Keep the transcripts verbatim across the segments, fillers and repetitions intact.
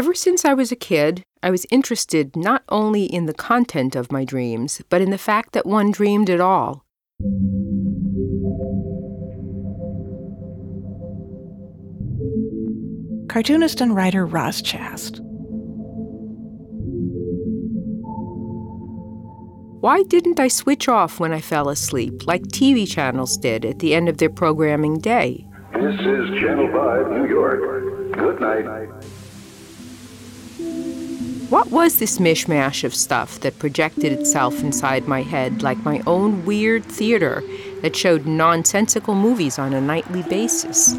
Ever since I was a kid, I was interested not only in the content of my dreams, but in the fact that one dreamed at all. Cartoonist and writer Roz Chast. Why didn't I switch off when I fell asleep, like T V channels did at the end of their programming day? This is Channel five, New York. Good night. What was this mishmash of stuff that projected itself inside my head like my own weird theater that showed nonsensical movies on a nightly basis?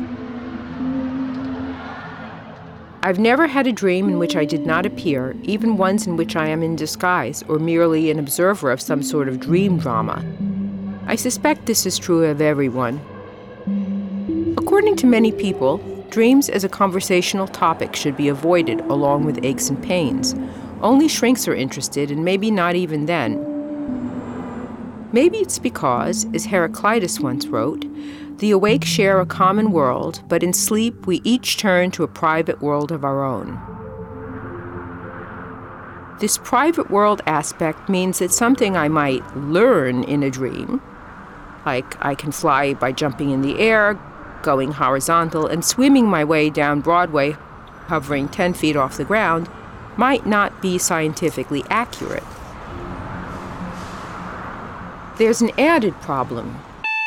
I've never had a dream in which I did not appear, even ones in which I am in disguise or merely an observer of some sort of dream drama. I suspect this is true of everyone. According to many people, dreams as a conversational topic should be avoided along with aches and pains. Only shrinks are interested, and maybe not even then. Maybe it's because, as Heraclitus once wrote, the awake share a common world, but in sleep we each turn to a private world of our own. This private world aspect means that something I might learn in a dream, like I can fly by jumping in the air, going horizontal, and swimming my way down Broadway, hovering ten feet off the ground, might not be scientifically accurate. There's an added problem.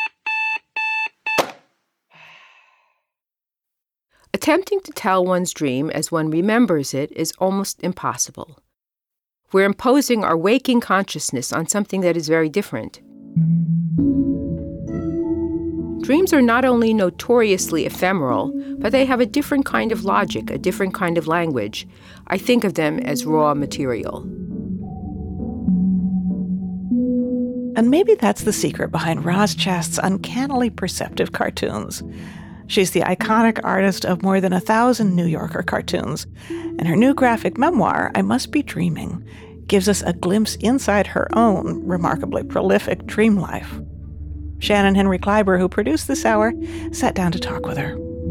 Attempting to tell one's dream as one remembers it is almost impossible. We're imposing our waking consciousness on something that is very different. Dreams are not only notoriously ephemeral, but they have a different kind of logic, a different kind of language. I think of them as raw material. And maybe that's the secret behind Roz Chast's uncannily perceptive cartoons. She's the iconic artist of more than a thousand New Yorker cartoons, and her new graphic memoir, I Must Be Dreaming, gives us a glimpse inside her own remarkably prolific dream life. Shannon Henry Kleiber, who produced this hour, sat down to talk with her.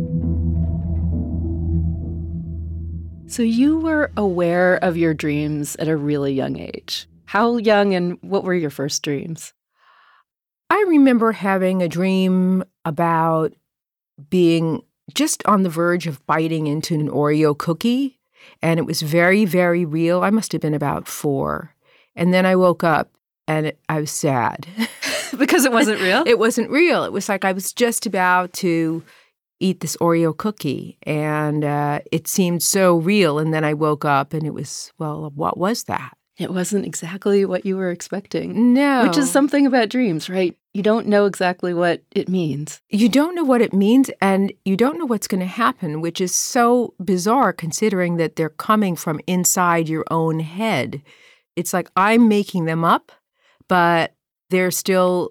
So you were aware of your dreams at a really young age. How young, and what were your first dreams? I remember having a dream about being just on the verge of biting into an Oreo cookie, and it was very, very real. I must have been about four. And then I woke up, and it, I was sad. Because it wasn't real? It wasn't real. It was like I was just about to eat this Oreo cookie, and uh, it seemed so real. And then I woke up, and it was, well, what was that? It wasn't exactly what you were expecting. No. Which is something about dreams, right? You don't know exactly what it means. You don't know what it means, and you don't know what's going to happen, which is so bizarre considering that they're coming from inside your own head. It's like I'm making them up, but they're still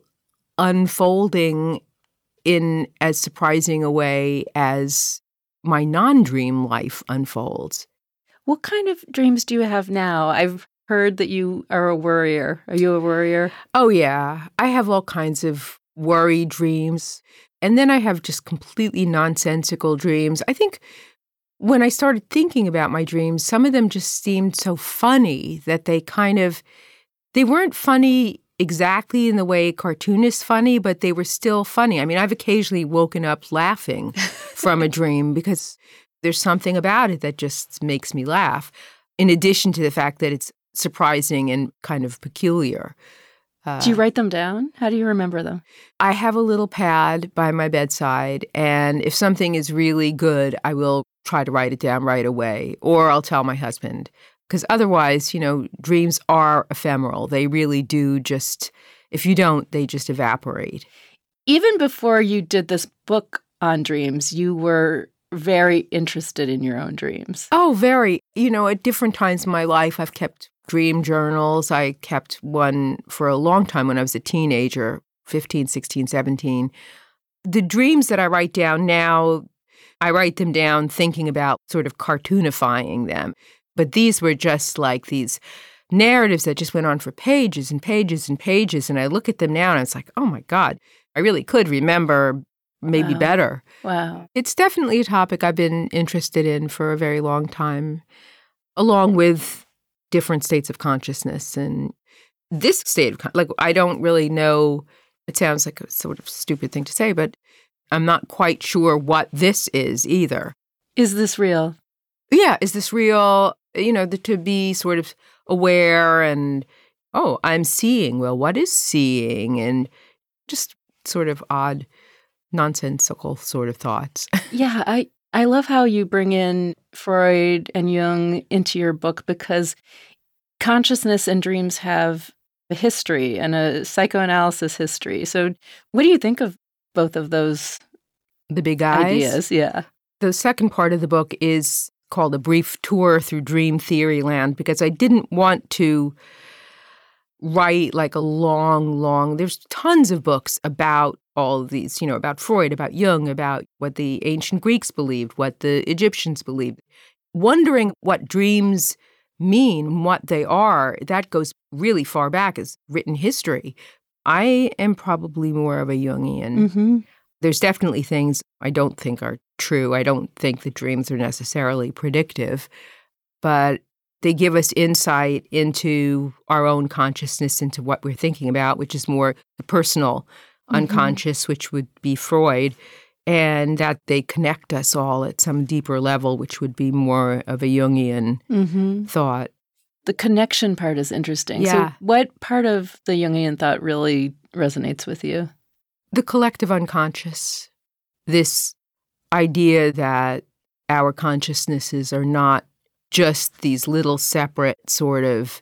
unfolding in as surprising a way as my non-dream life unfolds. What kind of dreams do you have now? I've heard that you are a worrier. Are you a worrier? Oh, yeah. I have all kinds of worry dreams. And then I have just completely nonsensical dreams. I think when I started thinking about my dreams, some of them just seemed so funny that they kind of, they weren't funny exactly in the way cartoon is funny, but they were still funny. I mean, I've occasionally woken up laughing from a dream because there's something about it that just makes me laugh, in addition to the fact that it's surprising and kind of peculiar. Uh, do you write them down? How do you remember them? I have a little pad by my bedside, and if something is really good, I will try to write it down right away, or I'll tell my husband. Because otherwise, you know, dreams are ephemeral. They really do just, if you don't, they just evaporate. Even before you did this book on dreams, you were very interested in your own dreams. Oh, very. You know, at different times in my life, I've kept dream journals. I kept one for a long time when I was a teenager, fifteen, sixteen, seventeen. The dreams that I write down now, I write them down thinking about sort of cartoonifying them. But these were just like these narratives that just went on for pages and pages and pages. And I look at them now and it's like, oh my God, I really could remember maybe Wow. better. Wow. It's definitely a topic I've been interested in for a very long time, along with different states of consciousness. And this state of, con- like, I don't really know, it sounds like a sort of stupid thing to say, but I'm not quite sure what this is either. Is this real? Yeah, is this real? You know, the, to be sort of aware and, oh, I'm seeing. Well, what is seeing? And just sort of odd, nonsensical sort of thoughts. Yeah, I, I love how you bring in Freud and Jung into your book, because consciousness and dreams have a history and a psychoanalysis history. So what do you think of both of those The big eyes. ideas? Yeah. The second part of the book is called A Brief Tour Through Dream Theory Land, because I didn't want to write like a long, long, there's tons of books about all of these, you know, about Freud, about Jung, about what the ancient Greeks believed, what the Egyptians believed. Wondering what dreams mean, what they are, that goes really far back as written history. I am probably more of a Jungian. Mm-hmm. There's definitely things I don't think are true. I don't think that dreams are necessarily predictive, but they give us insight into our own consciousness, into what we're thinking about, which is more the personal Mm-hmm. unconscious, which would be Freud, and that they connect us all at some deeper level, which would be more of a Jungian Mm-hmm. thought. The connection part is interesting. Yeah. So what part of the Jungian thought really resonates with you? The collective unconscious, this idea that our consciousnesses are not just these little separate sort of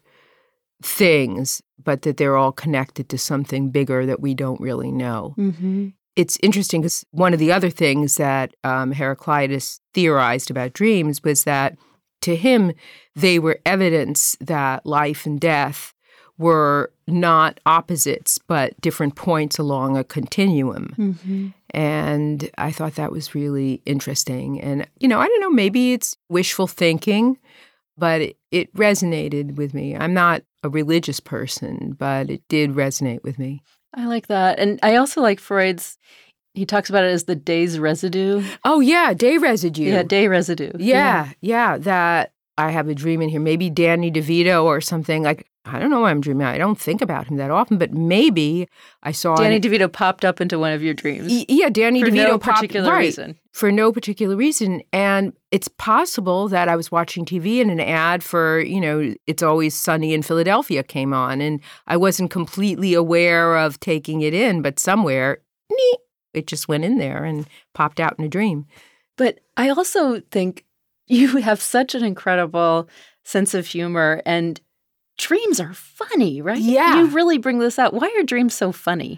things, but that they're all connected to something bigger that we don't really know. Mm-hmm. It's interesting because one of the other things that um, Heraclitus theorized about dreams was that to him, they were evidence that life and death were not opposites, but different points along a continuum. Mm-hmm. And I thought that was really interesting. And, you know, I don't know, maybe it's wishful thinking, but it, it resonated with me. I'm not a religious person, but it did resonate with me. I like that. And I also like Freud's, he talks about it as the day's residue. Oh, yeah, day residue. Yeah, day residue. Yeah, yeah, that I have a dream in here. Maybe Danny DeVito or something. Like, I don't know why I'm dreaming. I don't think about him that often, but maybe I saw Danny an, DeVito popped up into one of your dreams. Y- yeah, Danny for DeVito no popped- particular right, reason. For no particular reason. And it's possible that I was watching T V and an ad for, you know, It's Always Sunny in Philadelphia came on, and I wasn't completely aware of taking it in, but somewhere, nee, it just went in there and popped out in a dream. But I also think you have such an incredible sense of humor, and dreams are funny, right? Yeah. You really bring this out. Why are dreams so funny?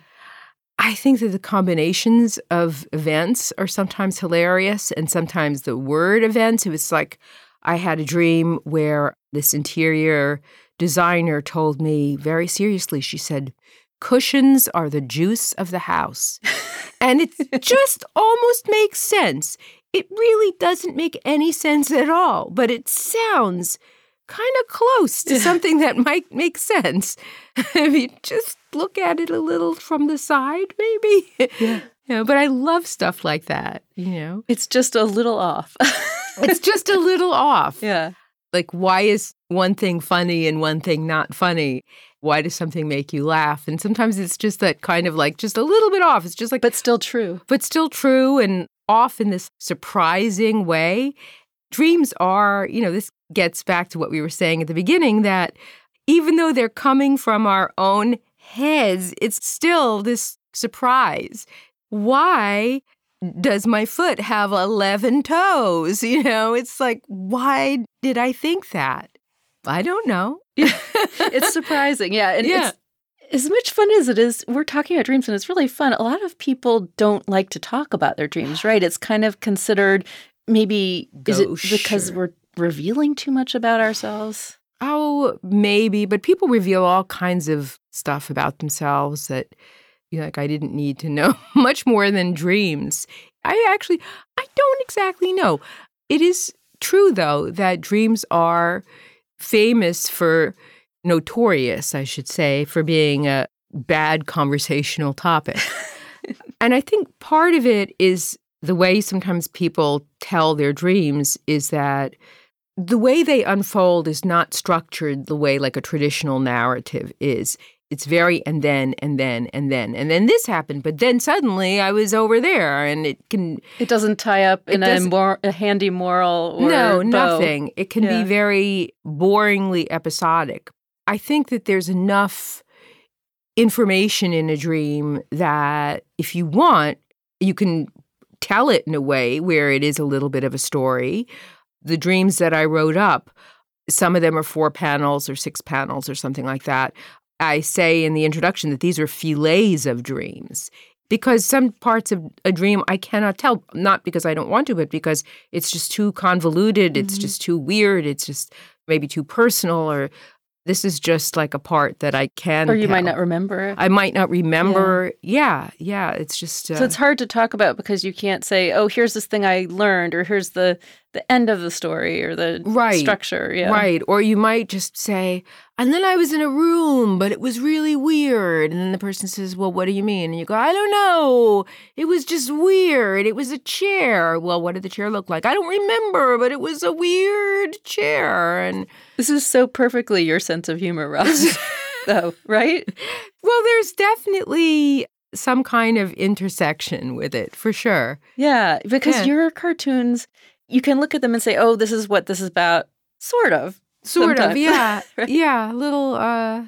I think that the combinations of events are sometimes hilarious, and sometimes the word events. It was like I had a dream where this interior designer told me very seriously, she said, cushions are the juice of the house. And it just almost makes sense. It really doesn't make any sense at all, but it sounds kind of close to something that might make sense. If you just look at it a little from the side, maybe. Yeah. You know, but I love stuff like that, you know. It's just a little off. It's just a little off. Yeah. Like, why is one thing funny and one thing not funny? Why does something make you laugh? And sometimes it's just that kind of like just a little bit off. It's just like, But still true. but still true and off in this surprising way. Dreams are, you know, this gets back to what we were saying at the beginning, that even though they're coming from our own heads, it's still this surprise. Why does my foot have eleven toes? You know, it's like, why did I think that? I don't know. It's surprising. Yeah. And Yeah. it's as much fun as it is, we're talking about dreams and it's really fun. A lot of people don't like to talk about their dreams, right? It's kind of considered maybe, is it Gauche because or- we're revealing too much about ourselves? Oh, maybe, but people reveal all kinds of stuff about themselves that, you know, like, I didn't need to know much more than dreams. I actually, I don't exactly know. It is true, though, that dreams are famous for, notorious, I should say, for being a bad conversational topic. And I think part of it is the way sometimes people tell their dreams is that the way they unfold is not structured the way like a traditional narrative is. It's very and then, and then, and then, and then this happened, but then suddenly I was over there, and it can... It doesn't tie up in a, mor- a handy moral or No, bow. nothing. It can Yeah. be very boringly episodic. I think that there's enough information in a dream that if you want, you can tell it in a way where it is a little bit of a story. The dreams that I wrote up, some of them are four panels or six panels or something like that. I say in the introduction that these are fillets of dreams because some parts of a dream I cannot tell, not because I don't want to, but because it's just too convoluted, mm-hmm. it's just too weird, it's just maybe too personal, or this is just like a part that I can Or you tell. might not remember it. I might not remember. Yeah, yeah, yeah it's just... Uh, so it's hard to talk about because you can't say, oh, here's this thing I learned, or here's the, the end of the story, or the right, structure. Yeah. Right, or you might just say, and then I was in a room, but it was really weird. And then the person says, well, what do you mean? And you go, I don't know. It was just weird. It was a chair. Well, what did the chair look like? I don't remember, but it was a weird chair. And this is so perfectly your sense of humor, Roz, though, right? Well, there's definitely some kind of intersection with it, for sure. Yeah, because Yeah. your cartoons, you can look at them and say, oh, this is what this is about, sort of. Sort sometimes. of, yeah. Right? Yeah, little, uh,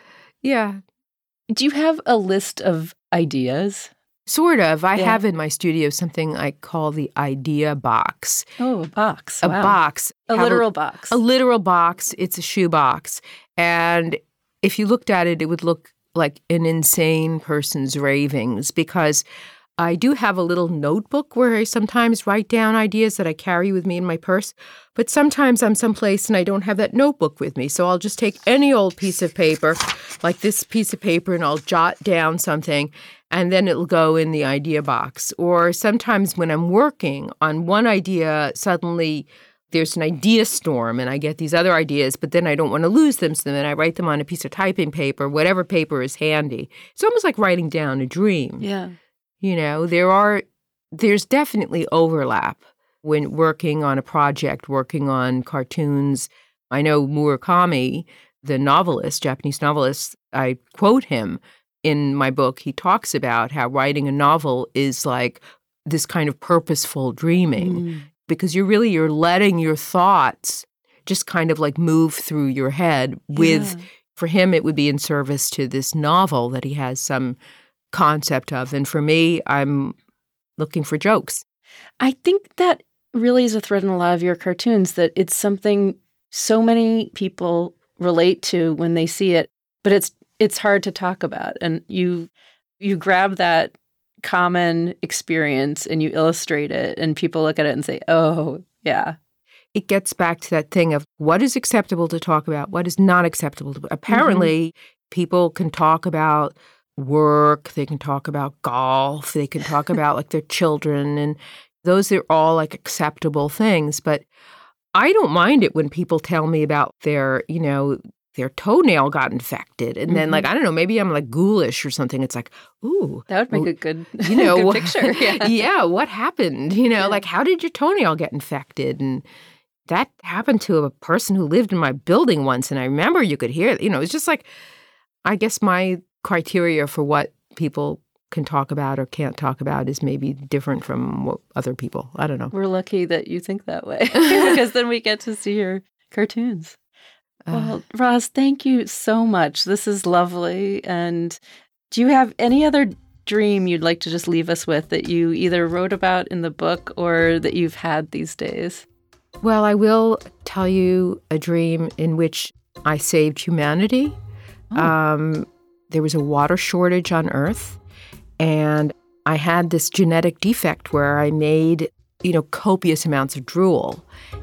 yeah. Do you have a list of ideas? Sort of. I Yeah. have in my studio something I call the idea box. Oh, a box. A Wow. box. A Have literal box. A literal box. It's a shoe box. And if you looked at it, it would look like an insane person's ravings because I do have a little notebook where I sometimes write down ideas that I carry with me in my purse. But sometimes I'm someplace and I don't have that notebook with me. So I'll just take any old piece of paper, like this piece of paper, and I'll jot down something, and then it'll go in the idea box. Or sometimes when I'm working on one idea, suddenly there's an idea storm and I get these other ideas, but then I don't want to lose them. So then I write them on a piece of typing paper, whatever paper is handy. It's almost like writing down a dream. Yeah. You know, there are, there's definitely overlap when working on a project, working on cartoons. I know Murakami, the novelist, Japanese novelist, I quote him in my book. He talks about how writing a novel is like this kind of purposeful dreaming mm. because you're really, you're letting your thoughts just kind of like move through your head with, yeah. for him, it would be in service to this novel that he has some concept of. And for me, I'm looking for jokes. I think that really is a thread in a lot of your cartoons, that it's something so many people relate to when they see it, but it's it's hard to talk about. And you you grab that common experience and you illustrate it, and people look at it and say, oh, yeah. It gets back to that thing of what is acceptable to talk about, what is not acceptable to. Apparently, mm-hmm. people can talk about work, they can talk about golf, they can talk about like their children, and those are all like acceptable things. But I don't mind it when people tell me about their, you know, their toenail got infected. And mm-hmm. then like, I don't know, maybe I'm like ghoulish or something. It's like, ooh. That would make well, a good, you know, good picture. Yeah. yeah, what happened? You know, yeah. like how did your toenail get infected? And that happened to a person who lived in my building once. And I remember you could hear, you know, it's just like, I guess my criteria for what people can talk about or can't talk about is maybe different from what other people. I don't know. We're lucky that you think that way because then we get to see your cartoons. Uh, well, Roz, thank you so much. This is lovely. And do you have any other dream you'd like to just leave us with that you either wrote about in the book or that you've had these days? Well, I will tell you a dream in which I saved humanity. Oh. Um, there was a water shortage on Earth, and I had this genetic defect where I made, you know, copious amounts of drool.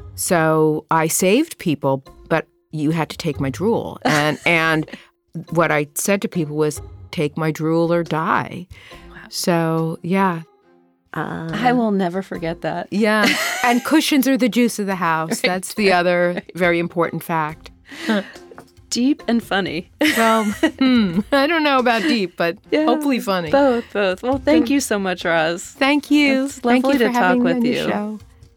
So I saved people, but you had to take my drool. And and what I said to people was, take my drool or die. Wow. So, yeah. Uh, I will never forget that. Yeah. And cushions are the juice of the house. Right. That's the other very important fact. deep and funny. Well, hmm, I don't know about deep, but Yeah, hopefully funny. Both, both. Well, thank you so much, Roz. Thank you. It's Thank lovely you for to talk having me with on your you. show.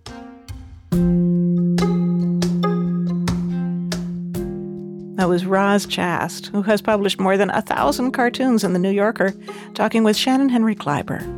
That was Roz Chast, who has published more than a thousand cartoons in The New Yorker, talking with Shannon Henry Kleiber.